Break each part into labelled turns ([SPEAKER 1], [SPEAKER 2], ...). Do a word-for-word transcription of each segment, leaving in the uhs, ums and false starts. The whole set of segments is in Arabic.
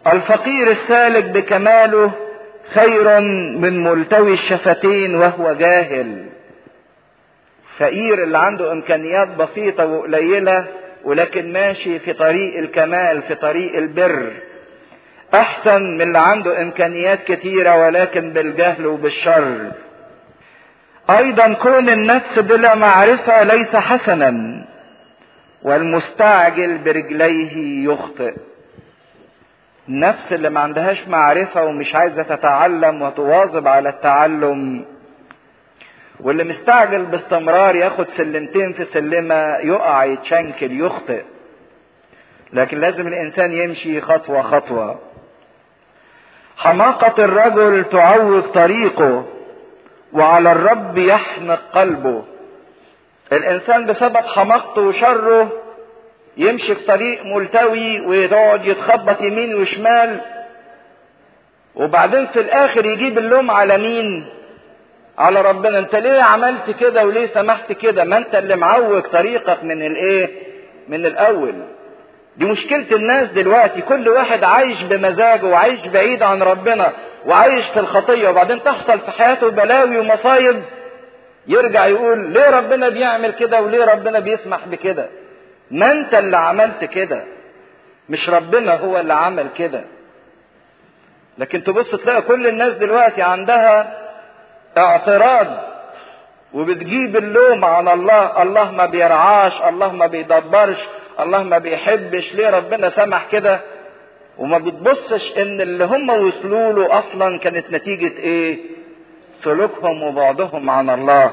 [SPEAKER 1] الفقير السالك بكماله خير من ملتوي الشفتين وهو جاهل. فقير اللي عنده امكانيات بسيطة وقليلة ولكن ماشي في طريق الكمال في طريق البر، احسن من اللي عنده امكانيات كتيرة ولكن بالجهل وبالشر. ايضا كون النفس بلا معرفة ليس حسنا، والمستعجل برجليه يخطئ. النفس اللي ما عندهاش معرفة ومش عايزة تتعلم وتواظب على التعلم، واللي مستعجل باستمرار ياخد سلمتين في سلمة يقع يتشنكل يخطئ. لكن لازم الانسان يمشي خطوة خطوة. حماقة الرجل تعوج طريقه، وعلى الرب يحمق قلبه. الانسان بسبب حماقته وشره يمشي في طريق ملتوي ويقعد يتخبط يمين وشمال، وبعدين في الاخر يجيب اللوم على مين؟ على ربنا. انت ليه عملت كده وليه سمحت كده؟ ما انت اللي معوج طريقك من الايه؟ من الاول. دي مشكلة الناس دلوقتي، كل واحد عايش بمزاجه وعايش بعيد عن ربنا وعايش في الخطية، وبعدين تحصل في حياته بلاوي ومصايب يرجع يقول ليه ربنا بيعمل كده وليه ربنا بيسمح بكده؟ ما انت اللي عملت كده، مش ربنا هو اللي عمل كده. لكن تبص تلاقي كل الناس دلوقتي عندها اعتراض وبتجيب اللوم على الله. الله ما بيرعاش، الله ما بيدبرش، الله ما بيحبش، ليه ربنا سمح كده؟ وما بتبصش ان اللي هم وصلوا له اصلا كانت نتيجة ايه؟ سلوكهم وبعدهم عن الله.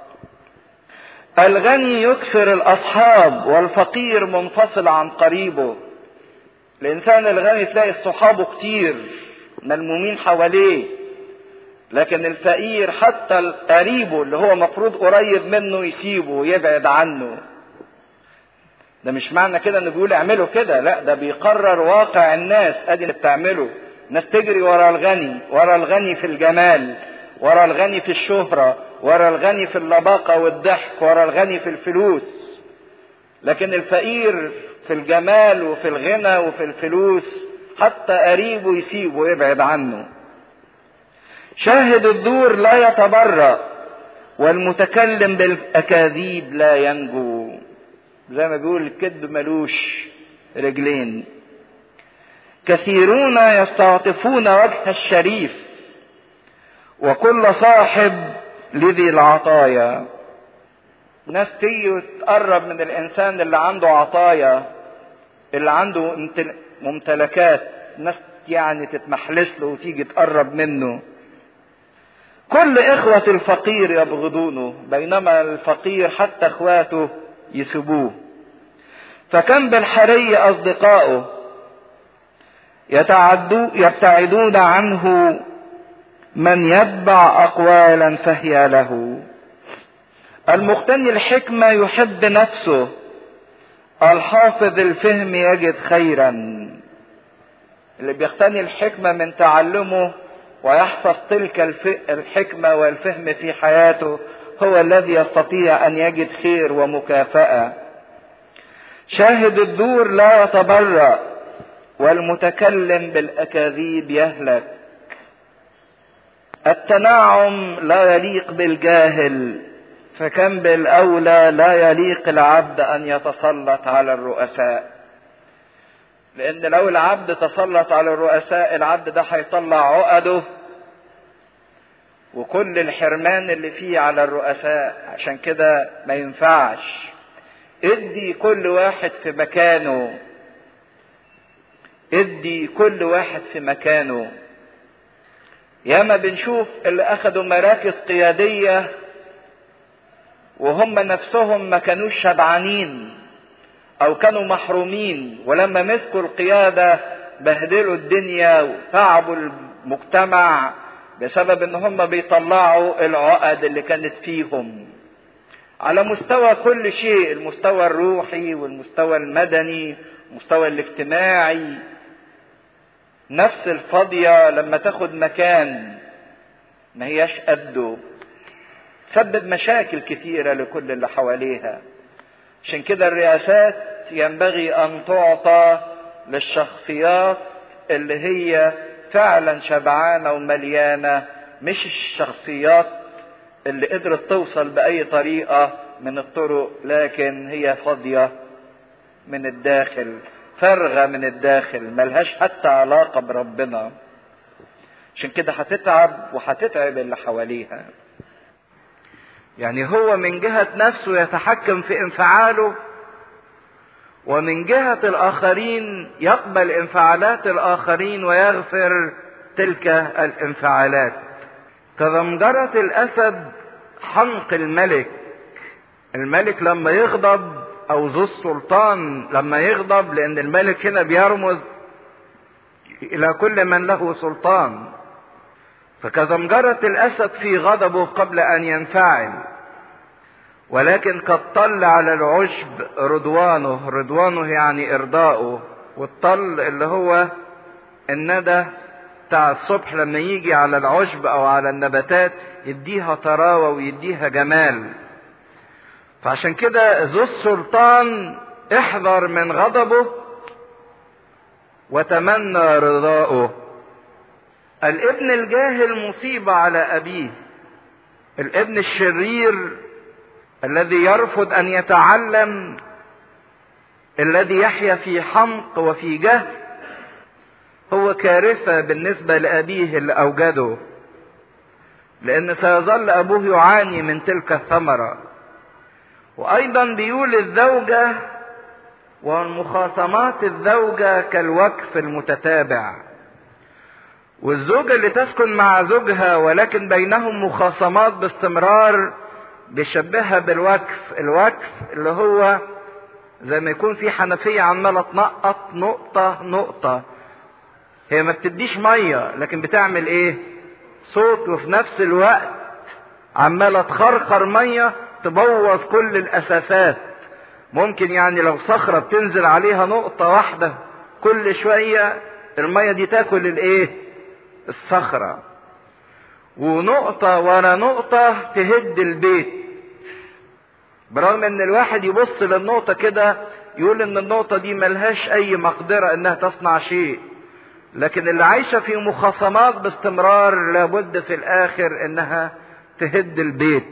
[SPEAKER 1] الغني يكثر الاصحاب والفقير منفصل عن قريبه. الانسان الغني تلاقي صحابه كتير ملمومين حواليه، لكن الفقير حتى قريبه اللي هو مفروض قريب منه يسيبه ويبعد عنه. ده مش معنى كده انه بيقول اعملوا كده، لا، ده بيقرر واقع الناس. ادي اللي بتعمله ناس تجري ورا الغني، ورا الغني في الجمال، ورا الغني في الشهرة، ورا الغني في اللباقة والضحك، ورا الغني في الفلوس. لكن الفقير في الجمال وفي الغنى وفي الفلوس حتى قريبه يسيبه ويبعد عنه. شاهد الدور لا يتبرأ، والمتكلم بالأكاذيب لا ينجو. زي ما بيقول الكذب ملوش رجلين. كثيرون يستعطفون وجه الشريف، وكل صاحب لذي العطايا. ناس تيجي وتقرب من الانسان اللي عنده عطايا، اللي عنده ممتلكات، ناس يعني تتمحلس له وتيجي تقرب منه. كل اخوة الفقير يبغضونه، بينما الفقير حتى اخواته يسبوه. فكم بالحري اصدقائه يبتعدون عنه، من يتبع اقوالا فهي له. المقتني الحكمة يحب نفسه، الحافظ الفهم يجد خيرا. اللي بيقتني الحكمة من تعلمه ويحفظ تلك الحكمة والفهم في حياته هو الذي يستطيع ان يجد خير ومكافأة. شاهد الدور لا يتبرأ، والمتكلم بالاكاذيب يهلك. التنعم لا يليق بالجاهل، فكم بالاولى لا يليق العبد ان يتسلط على الرؤساء. لان لو العبد تسلط على الرؤساء، العبد ده هيطلع عقده وكل الحرمان اللي فيه على الرؤساء. عشان كده ما ينفعش. ادي كل واحد في مكانه، ادي كل واحد في مكانه. ياما بنشوف اللي اخدوا مراكز قيادية وهم نفسهم ما كانوش شبعانين او كانوا محرومين، ولما مسكوا القيادة بهدلوا الدنيا وتعبوا المجتمع بسبب ان هم بيطلعوا العقد اللي كانت فيهم على مستوى كل شيء، المستوى الروحي والمستوى المدني والمستوى الاجتماعي. نفس الفاضية لما تاخد مكان ما هياش قده، تسبب مشاكل كثيرة لكل اللي حواليها. عشان كده الرئاسات ينبغي ان تعطى للشخصيات اللي هي فعلا شبعانة ومليانة، مش الشخصيات اللي قدرت توصل بأي طريقة من الطرق، لكن هي فاضية من الداخل، فارغة من الداخل، ملهاش حتى علاقة بربنا. عشان كده هتتعب وهتتعب اللي حواليها. يعني هو من جهة نفسه يتحكم في انفعاله، ومن جهة الآخرين يقبل انفعالات الآخرين ويغفر تلك الانفعالات. كزمجرة الأسد حنق الملك. الملك لما يغضب، أو ذو السلطان لما يغضب، لأن الملك هنا بيرمز إلى كل من له سلطان، فكزمجرة الأسد في غضبه قبل أن ينفعل، ولكن قد طل على العشب رضوانه. رضوانه يعني إرضاؤه، والطل اللي هو الندى بتاع الصبح لما يجي على العشب أو على النباتات يديها طراوة ويديها جمال. فعشان كده ذو السلطان احذر من غضبه وتمنى رضاؤه. الابن الجاهل مصيبة على أبيه. الابن الشرير الذي يرفض أن يتعلم، الذي يحيا في حمق وفي جهل، هو كارثة بالنسبة لأبيه اللي أوجده، لأن سيظل أبوه يعاني من تلك الثمرة. وأيضا بيقول الزوجة والمخاصمات الزوجة كالوقف المتتابع. والزوجة اللي تسكن مع زوجها ولكن بينهم مخاصمات باستمرار بيشبهها بالوقف. الوقف اللي هو زي ما يكون في حنفية عمالة تنقط نقطة نقطة، هي ما بتديش مية لكن بتعمل ايه؟ صوت، وفي نفس الوقت عمالة تخرخر مية تبوظ كل الأساسات. ممكن يعني لو صخرة بتنزل عليها نقطة واحدة كل شوية المية دي تاكل الايه؟ الصخرة. ونقطة ورا نقطة تهد البيت، برغم ان الواحد يبص للنقطة كده يقول ان النقطة دي ملهاش اي مقدرة انها تصنع شيء، لكن اللي عايشة في مخاصمات باستمرار لابد في الاخر انها تهد البيت.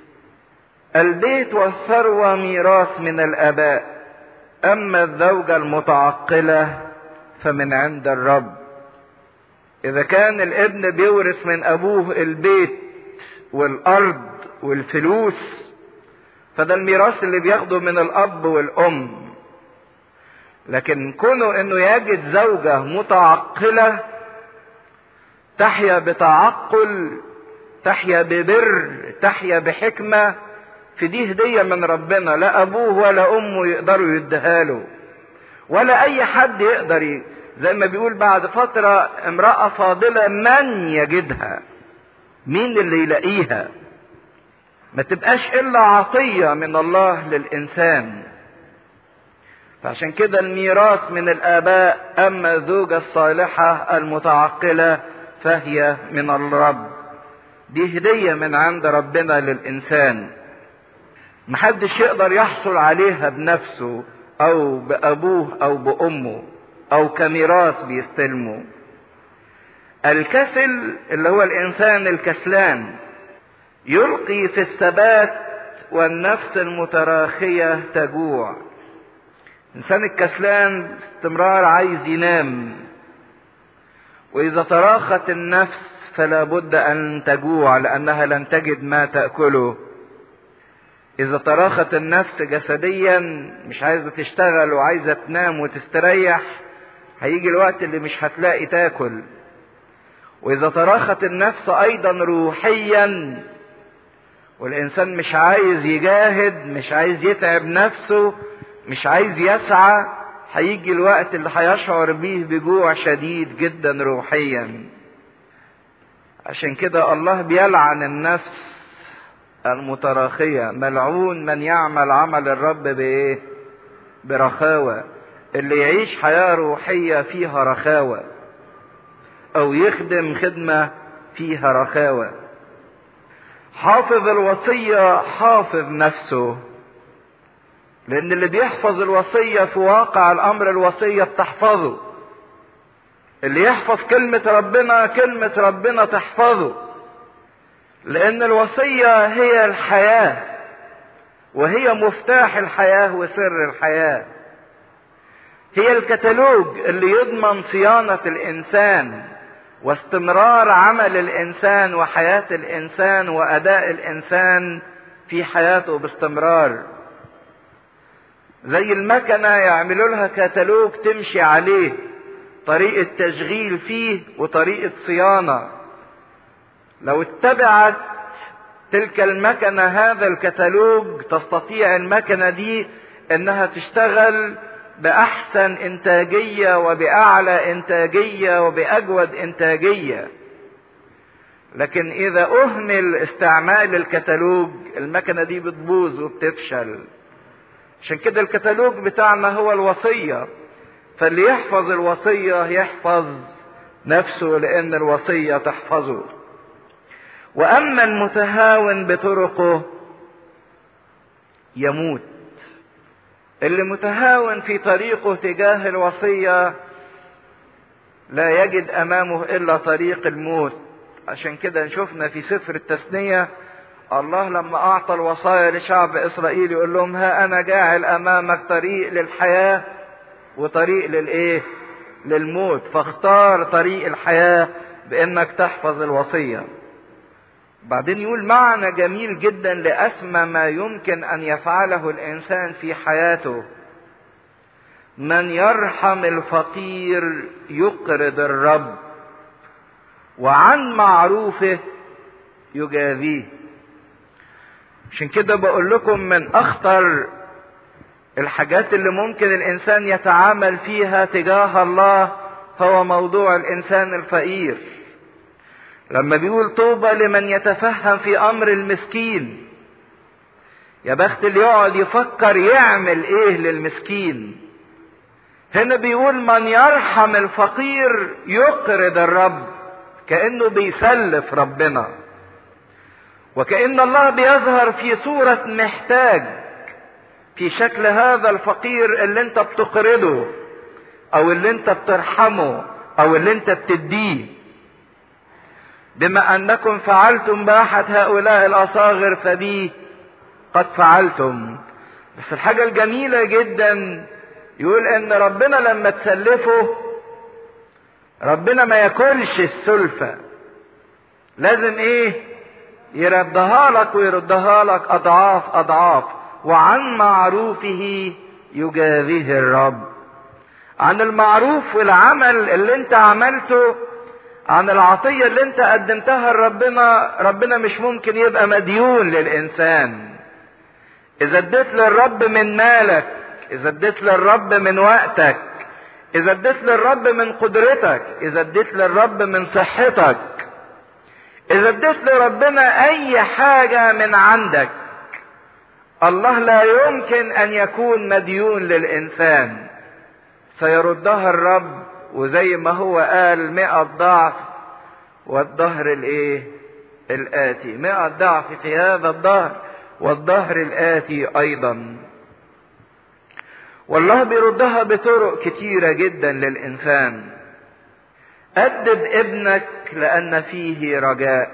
[SPEAKER 1] البيت والثروة ميراث من الاباء، اما الزوجة المتعقلة فمن عند الرب. اذا كان الابن بيورث من ابوه البيت والارض والفلوس، فده الميراث اللي بياخده من الاب والام. لكن كونه انه يجد زوجة متعقلة تحيا بتعقل، تحيا ببر، تحيا بحكمة، في دي هدية من ربنا، لا ابوه ولا امه يقدروا يديها له، ولا اي حد يقدر ي... زي ما بيقول بعد فترة امرأة فاضلة من يجدها؟ مين اللي يلاقيها؟ ما تبقاش الا عطية من الله للانسان. فعشان كده الميراث من الاباء، اما الزوجة الصالحة المتعقلة فهي من الرب. دي هدية من عند ربنا للانسان، محدش يقدر يحصل عليها بنفسه او بابوه او بامه او كميراث بيستلمه. الكسل اللي هو الانسان الكسلان يلقي في الثبات، والنفس المتراخية تجوع. الانسان الكسلان استمرار عايز ينام، واذا تراخت النفس فلا بد ان تجوع لانها لن تجد ما تأكله. اذا تراخت النفس جسديا مش عايزة تشتغل وعايزة تنام وتستريح، هيجي الوقت اللي مش هتلاقي تاكل. واذا تراخت النفس ايضا روحيا، والانسان مش عايز يجاهد، مش عايز يتعب نفسه، مش عايز يسعى، هيجي الوقت اللي هيشعر بيه بجوع شديد جدا روحيا. عشان كده الله بيلعن النفس المتراخية. ملعون من يعمل عمل الرب بايه؟ برخاوة. اللي يعيش حياة روحية فيها رخاوة، او يخدم خدمة فيها رخاوة. حافظ الوصية حافظ نفسه، لان اللي بيحفظ الوصية في واقع الامر الوصية بتحفظه. اللي يحفظ كلمة ربنا كلمة ربنا تحفظه، لأن الوصية هي الحياة وهي مفتاح الحياة وسر الحياة. هي الكتالوج اللي يضمن صيانة الإنسان واستمرار عمل الإنسان وحياة الإنسان وأداء الإنسان في حياته باستمرار. زي المكنة يعملوا لها كتالوج تمشي عليه، طريقة تشغيل فيه وطريقة صيانة. لو اتبعت تلك المكنة هذا الكتالوج تستطيع المكنة دي انها تشتغل بأحسن إنتاجية وبأعلى إنتاجية وبأجود إنتاجية. لكن إذا أهمل استعمال الكتالوج المكنة دي بتبوظ وبتفشل. عشان كده الكتالوج بتاعنا هو الوصية، فاللي يحفظ الوصية يحفظ نفسه لأن الوصية تحفظه. وأما المتهاون بطرقه يموت. اللي متهاون في طريقه تجاه الوصية لا يجد أمامه إلا طريق الموت. عشان كده شفنا في سفر التثنية الله لما أعطى الوصايا لشعب إسرائيل يقول لهم ها أنا جاعل أمامك طريق للحياة وطريق للإيه؟ للموت، فاختار طريق الحياة بأنك تحفظ الوصية. بعدين يقول معنى جميل جدا لأسمى ما يمكن أن يفعله الإنسان في حياته: من يرحم الفقير يقرض الرب وعن معروفه يجازيه. عشان كده بقول لكم من أخطر الحاجات اللي ممكن الإنسان يتعامل فيها تجاه الله هو موضوع الإنسان الفقير. لما بيقول طوبى لمن يتفهم في أمر المسكين، يا بخت اللي يقعد يفكر يعمل إيه للمسكين. هنا بيقول من يرحم الفقير يقرض الرب، كأنه بيسلف ربنا، وكأن الله بيظهر في صورة محتاج في شكل هذا الفقير اللي انت بتقرضه او اللي انت بترحمه او اللي انت بتديه. بما انكم فعلتم باحد هؤلاء الاصاغر فبي قد فعلتم. بس الحاجة الجميلة جدا يقول ان ربنا لما تسلفه ربنا ما ياكلش السلفة، لازم ايه؟ يردها لك ويردها لك اضعاف اضعاف. وعن معروفه يجازيه الرب. عن المعروف والعمل اللي انت عملته، عن العطية اللي انت قدمتها لربنا، ربنا مش ممكن يبقى مديون للإنسان. إذا اديت للرب من مالك، إذا اديت للرب من وقتك، إذا اديت للرب من قدرتك، إذا اديت للرب من صحتك، إذا اديت لربنا أي حاجة من عندك، الله لا يمكن أن يكون مديون للإنسان. سيردها الرب، وزي ما هو قال مئة ضعف والظهر الايه الآتي، مئة ضعف في هذا الظهر والظهر الآتي أيضا. والله بيردها بطرق كتيرة جدا للإنسان. أدب ابنك لأن فيه رجاء،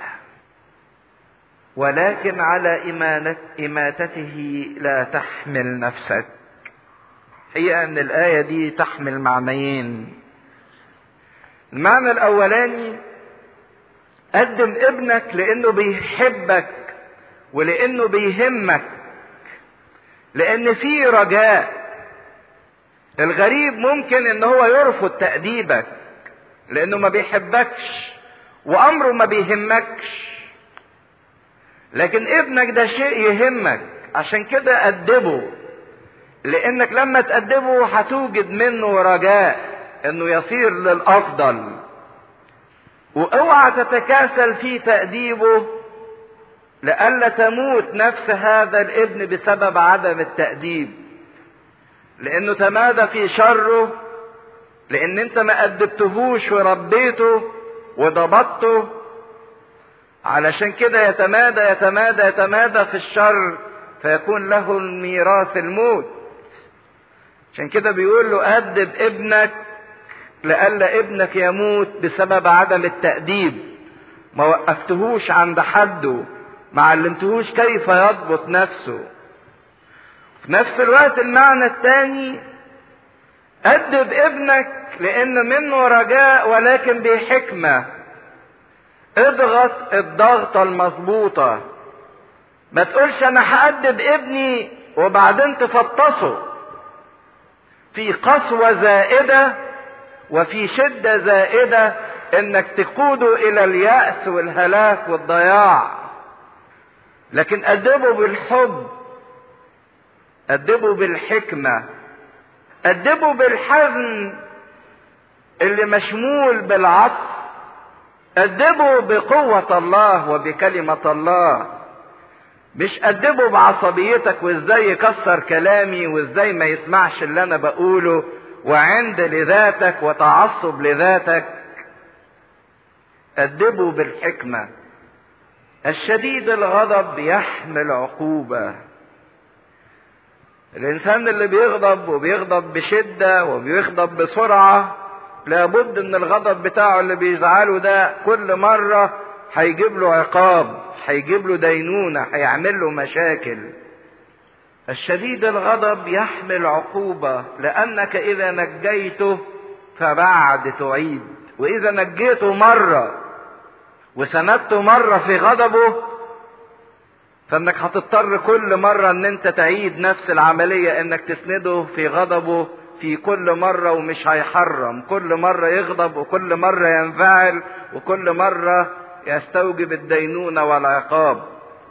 [SPEAKER 1] ولكن على إماتته لا تحمل نفسك. هي أن الآية دي تحمل معنيين. المعنى الأولاني قدم ابنك لأنه بيحبك ولأنه بيهمك، لأن في رجاء. الغريب ممكن ان هو يرفض تأديبك لأنه ما بيحبكش وأمره ما بيهمكش، لكن ابنك ده شيء يهمك، عشان كده أدبه، لأنك لما تأدبه هتوجد منه رجاء انه يصير للأفضل. واوعى تتكاسل في تأديبه لئلا تموت نفس هذا الابن بسبب عدم التأديب، لأنه تمادى في شره، لأن انت ما أدبتهوش وربيته وضبطته، علشان كده يتمادى يتمادى يتمادى في الشر فيكون له الميراث الموت. عشان كده بيقول له أدب ابنك لئلا ابنك يموت بسبب عدم التأديب. ما وقفتهوش عند حده، ما علمتهوش كيف يضبط نفسه. في نفس الوقت المعنى الثاني، أدب ابنك لأن منه رجاء ولكن بحكمة. اضغط الضغطة المظبوطة. ما تقولش أنا هأدب ابني وبعدين تفطسه. في قسوة زائدة وفي شدة زائدة انك تقوده الى اليأس والهلاك والضياع. لكن أدبه بالحب، أدبه بالحكمة، أدبه بالحزم اللي مشمول بالعطف، أدبه بقوة الله وبكلمة الله. مش أدبه بعصبيتك وازاي يكسر كلامي وازاي ما يسمعش اللي انا بقوله وعند لذاتك وتعصب لذاتك. أدبه بالحكمة. الشديد الغضب يحمل عقوبة. الإنسان اللي بيغضب وبيغضب بشدة وبيغضب بسرعة لابد ان الغضب بتاعه اللي بيزعله ده كل مرة هيجيب له عقاب، هيجيب له دينونة، هيعمل له مشاكل. الشديد الغضب يحمل عقوبة، لأنك إذا نجيته فبعد تعيد، وإذا نجيته مرة وسندته مرة في غضبه فإنك هتضطر كل مرة إن أنت تعيد نفس العملية، إنك تسنده في غضبه في كل مرة، ومش هيحرم. كل مرة يغضب وكل مرة ينفعل وكل مرة يستوجب الدينونة والعقاب.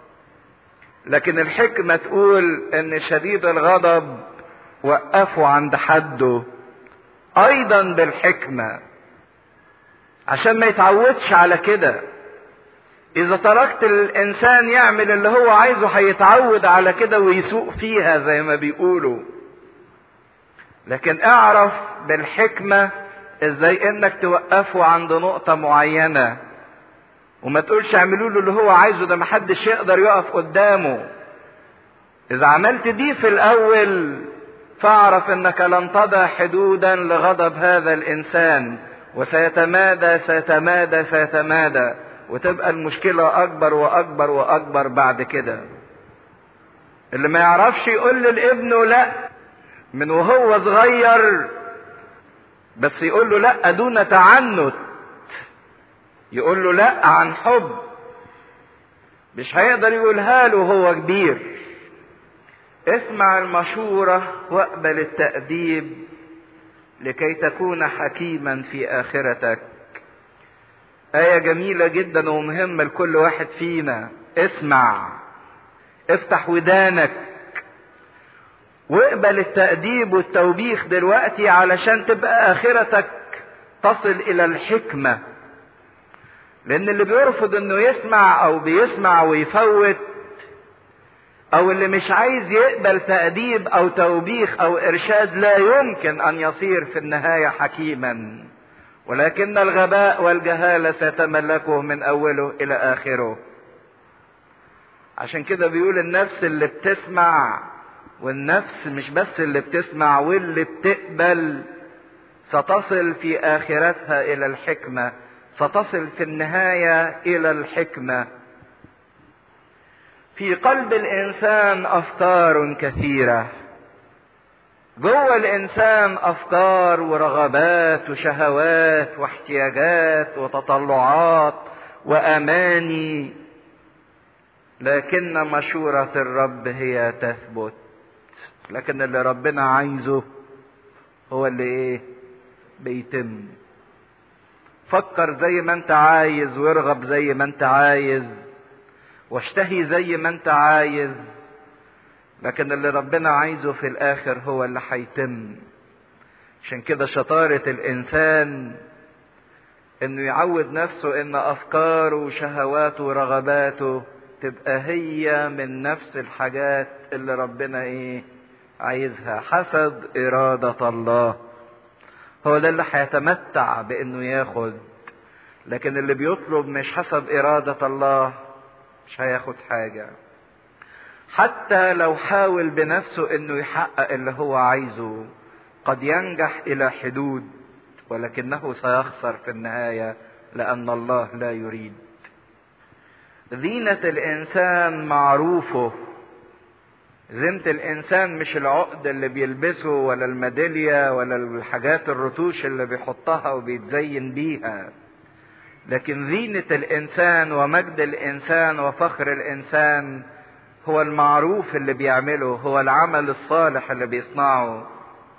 [SPEAKER 1] لكن الحكمة تقول ان شديد الغضب وقفوا عند حده ايضا بالحكمة عشان ما يتعودش على كده. اذا تركت الانسان يعمل اللي هو عايزه هيتعود على كده ويسوق فيها زي ما بيقولوا. لكن اعرف بالحكمة ازاي انك توقفه عند نقطة معينة، وما تقولش اعملوا له اللي هو عايزه، ده محدش يقدر يقف قدامه. اذا عملت دي في الاول فاعرف انك لن تضع حدودا لغضب هذا الانسان، وسيتمادى سيتمادى سيتمادى، وتبقى المشكلة اكبر واكبر واكبر بعد كده. اللي ما يعرفش يقول لابنه لا من وهو صغير، بس يقول له لا دون تعنت، يقول له لا عن حب، مش هيقدر يقولها له وهو كبير. اسمع المشورة واقبل التأديب لكي تكون حكيما في آخرتك. آية جميلة جدا ومهمة لكل واحد فينا. اسمع، افتح ودانك واقبل التأديب والتوبيخ دلوقتي علشان تبقى آخرتك تصل إلى الحكمة. لأن اللي بيرفض إنه يسمع أو بيسمع ويفوت، أو اللي مش عايز يقبل تأديب أو توبيخ أو إرشاد، لا يمكن أن يصير في النهاية حكيما، ولكن الغباء والجهالة ستملكه من أوله إلى آخره. عشان كده بيقول النفس اللي بتسمع، والنفس مش بس اللي بتسمع واللي بتقبل، ستصل في آخرتها إلى الحكمة، ستصل في النهاية إلى الحكمة. في قلب الإنسان أفكار كثيرة. جوه الإنسان أفكار ورغبات وشهوات واحتياجات وتطلعات وأماني، لكن مشورة الرب هي تثبت. لكن اللي ربنا عايزه هو اللي ايه بيتم. فكر زي ما انت عايز، وارغب زي ما انت عايز، واشتهي زي ما انت عايز، لكن اللي ربنا عايزه في الاخر هو اللي هيتم. عشان كده شطارة الانسان انه يعود نفسه ان افكاره وشهواته ورغباته تبقى هي من نفس الحاجات اللي ربنا ايه عايزها حسب ارادة الله. هو ده اللي هيتمتع بانه ياخد. لكن اللي بيطلب مش حسب ارادة الله مش هياخد حاجة. حتى لو حاول بنفسه انه يحقق اللي هو عايزه قد ينجح الى حدود، ولكنه سيخسر في النهاية لأن الله لا يريد. زينة الإنسان معروفه. زينة الإنسان مش العقد اللي بيلبسه ولا الميدالية ولا الحاجات الرتوش اللي بيحطها وبيتزين بيها، لكن زينة الإنسان ومجد الإنسان وفخر الإنسان هو المعروف اللي بيعمله، هو العمل الصالح اللي بيصنعه.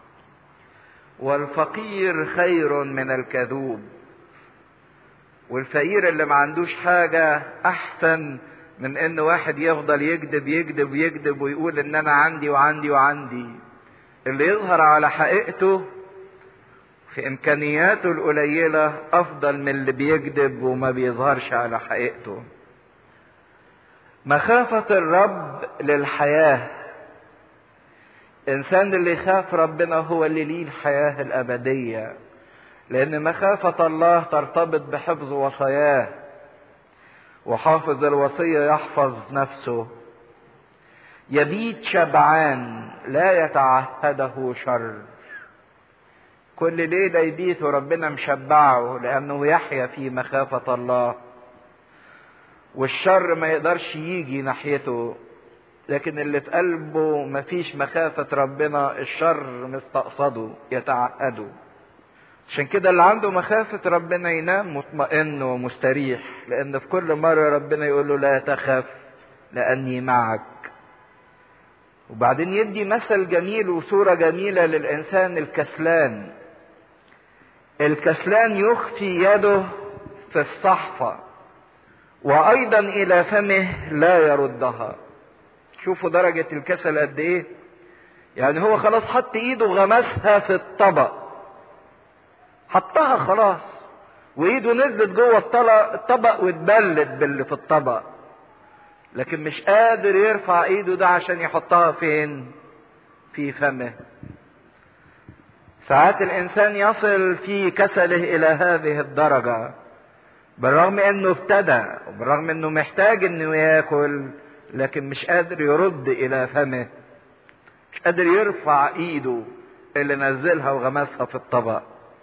[SPEAKER 1] والفقير خير من الكذوب. والفقير اللي ما عندوش حاجة أحسن من إن واحد يفضل يكذب يكذب يكذب ويقول إن أنا عندي وعندي وعندي. اللي يظهر على حقيقته في إمكانياته القليلة أفضل من اللي بيكذب وما بيظهرش على حقيقته. مخافة الرب للحياة. الإنسان اللي يخاف ربنا هو اللي ليه الحياة الأبدية، لأن مخافة الله ترتبط بحفظ وصاياه، وحافظ الوصية يحفظ نفسه. يبيت شبعان لا يتعهده شر. كل ليلة يبيت وربنا مشبعه لأنه يحيا في مخافة الله، والشر ما يقدرش يجي ناحيته. لكن اللي في قلبه مفيش مخافة ربنا الشر مستقصده يتعهده. عشان كده اللي عنده مخافة ربنا ينام مطمئن ومستريح، لأن في كل مرة ربنا يقول له لا تخف لأني معك. وبعدين يدي مثل جميل وصورة جميلة للإنسان الكسلان. الكسلان يخفي يده في الصحفة وأيضا إلى فمه لا يردها. شوفوا درجة الكسل قد إيه. يعني هو خلاص حط إيده غمسها في الطبق، حطها خلاص، وإيده نزلت جوه الطبق واتبلت باللي في الطبق، لكن مش قادر يرفع إيده ده عشان يحطها فين؟ في فمه. ساعات الإنسان يصل في كسله إلى هذه الدرجة، بالرغم إنه ابتدى وبالرغم إنه محتاج إنه ياكل، لكن مش قادر يرد إلى فمه، مش قادر يرفع إيده اللي نزلها وغمسها في الطبق.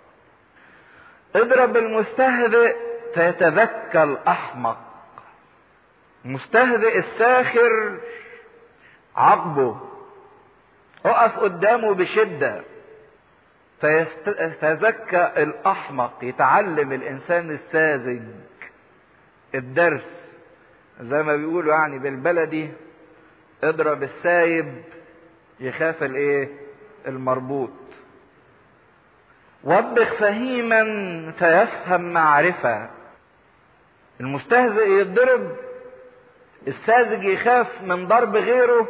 [SPEAKER 1] اضرب المستهزئ فيتذكى الأحمق. المستهزئ الساخر عقبه، اقف قدامه بشدة فيتذكى الأحمق. يتعلم الإنسان الساذج الدرس، زي ما بيقولوا يعني بالبلدي، اضرب السايب يخاف الايه؟ المربوط. وبخ فهيما فيفهم معرفة. المستهزئ يضرب، الساذج يخاف من ضرب غيره.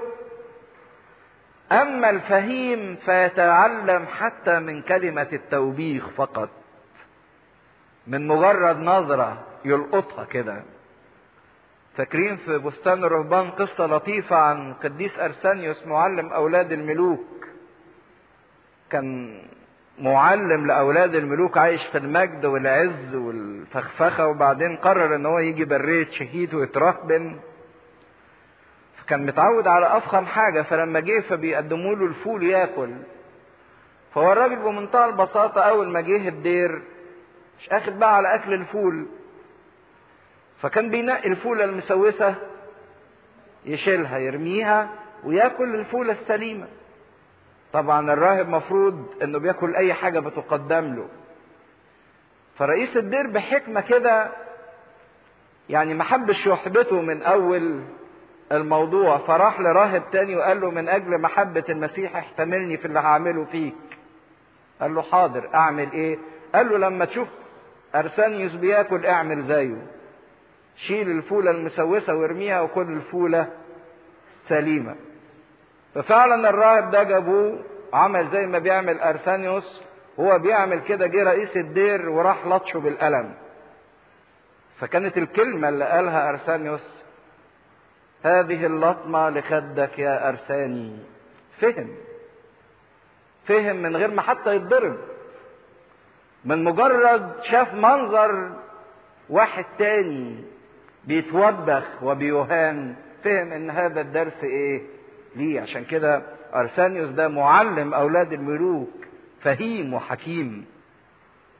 [SPEAKER 1] اما الفهيم فيتعلم حتى من كلمة التوبيخ فقط، من مجرد نظرة يلقطها كده. فاكرين في بستان الرهبان قصة لطيفة عن قديس أرسانيوس معلم أولاد الملوك. كان معلم لأولاد الملوك عايش في المجد والعز والفخفخة، وبعدين قرر ان هو يجي برية شهيد ويترهبن. فكان متعود على أفخم حاجة، فلما جه فبيقدموا له الفول ياكل. فهو الراجل بمنتهى البساطة أول ما جه الدير مش أخد بقى على أكل الفول، فكان بينقي الفولة المسوسة يشيلها يرميها وياكل الفولة السليمة. طبعا الراهب مفروض انه بياكل اي حاجة بتقدم له. فرئيس الدير بحكمة كده يعني ما حبش يحبطه من اول الموضوع، فراح لراهب تاني وقال له من اجل محبة المسيح احتملني في اللي هعمله فيك. قال له حاضر، اعمل ايه؟ قال له لما تشوف ارسانيوس بياكل اعمل زيه، شيل الفولة المسوسة وارميها وكل الفولة سليمة. ففعلا الراهب ده جابوه عمل زي ما بيعمل ارسانيوس. هو بيعمل كده، جه رئيس الدير وراح لطشه بالقلم. فكانت الكلمة اللي قالها ارسانيوس هذه اللطمة لخدك يا ارساني. فهم فهم من غير ما حتى يتضرب، من مجرد شاف منظر واحد تاني بيتوبخ وبيهان، فهم ان هذا الدرس ايه ليه. عشان كده ارسانيوس ده معلم اولاد الملوك، فهيم وحكيم.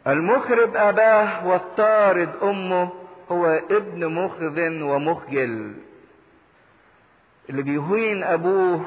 [SPEAKER 1] المخرب اباه والطارد امه هو ابن مخذ ومخجل. اللي بيهين ابوه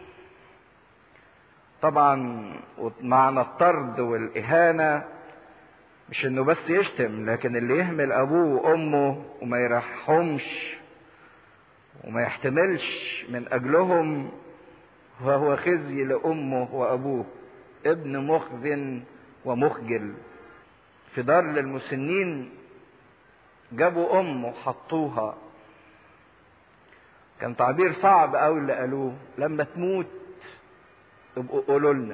[SPEAKER 1] طبعا، معنى الطرد والاهانة مش انه بس يشتم، لكن اللي يهمل ابوه وامه وما يرحمش وما يحتملش من اجلهم فهو خزي لامه وابوه، ابن مخذ ومخجل. في دار للمسنين جابوا ام وحطوها، كان تعبير صعب قوي اللي قالوه، لما تموت ابقوا قولوا لنا.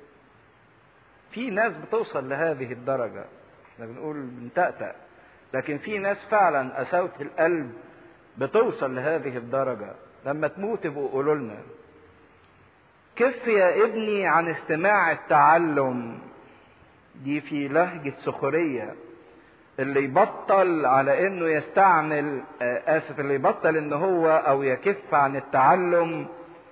[SPEAKER 1] في ناس بتوصل لهذه الدرجة، احنا بنقول بنتأتأ، لكن في ناس فعلا قساوة القلب بتوصل لهذه الدرجة، لما تموت ابقوا قولوا لنا. كف يا ابني عن استماع التعلم، دي في لهجة سخرية. اللي يبطل على انه يستعمل اسف اللي يبطل ان هو او يكف عن التعلم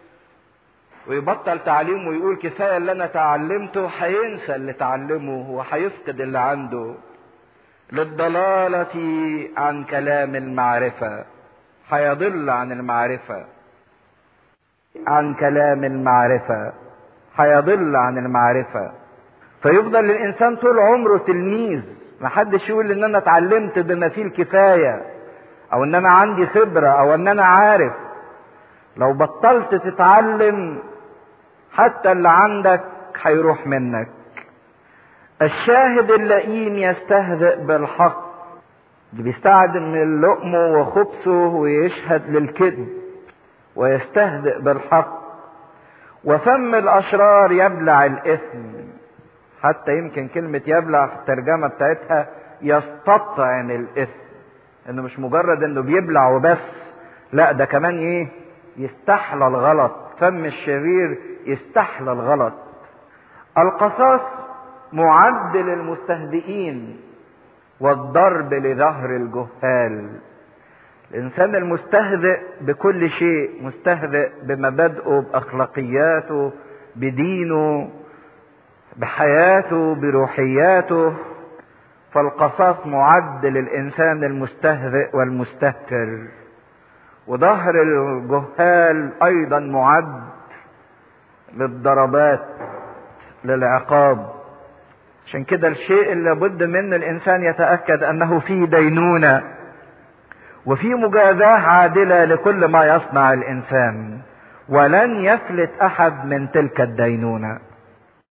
[SPEAKER 1] ويبطل تعليمه ويقول كفاية اللي انا تعلمته، هينسى اللي تعلمه وهيفقد اللي عنده. للضلالة عن كلام المعرفة، هيضل عن المعرفة. عن كلام المعرفة هيضل عن المعرفة. فيفضل الانسان طول عمره تلميذ، محدش يقول ان انا اتعلمت بما فيه الكفاية او ان انا عندي خبرة او ان انا عارف. لو بطلت تتعلم حتى اللي عندك هيروح منك. الشاهد اللئيم يستهزئ بالحق، اللي بيستعد من لقمه وخبثه ويشهد للكذب ويستهزئ بالحق. وفم الاشرار يبلع الاثم، حتى يمكن كلمة يبلع في الترجمة بتاعتها يستطعم الاثم، انه مش مجرد انه بيبلع وبس، لا ده كمان ايه، يستحلى الغلط. فم الشرير يستحلى الغلط. القصاص معد للمستهزئين والضرب لظهر الجهال. الانسان المستهزئ بكل شيء، مستهزئ بمبادئه، باخلاقياته، بدينه، بحياته، بروحياته، فالقصاص معد للانسان المستهزئ والمستهتر. وظهر الجهال ايضا معد للضربات، للعقاب. عشان كده الشيء اللي بد منه الانسان يتأكد انه في دينونة وفي مجازاة عادلة لكل ما يصنع الانسان، ولن يفلت احد من تلك الدينونة.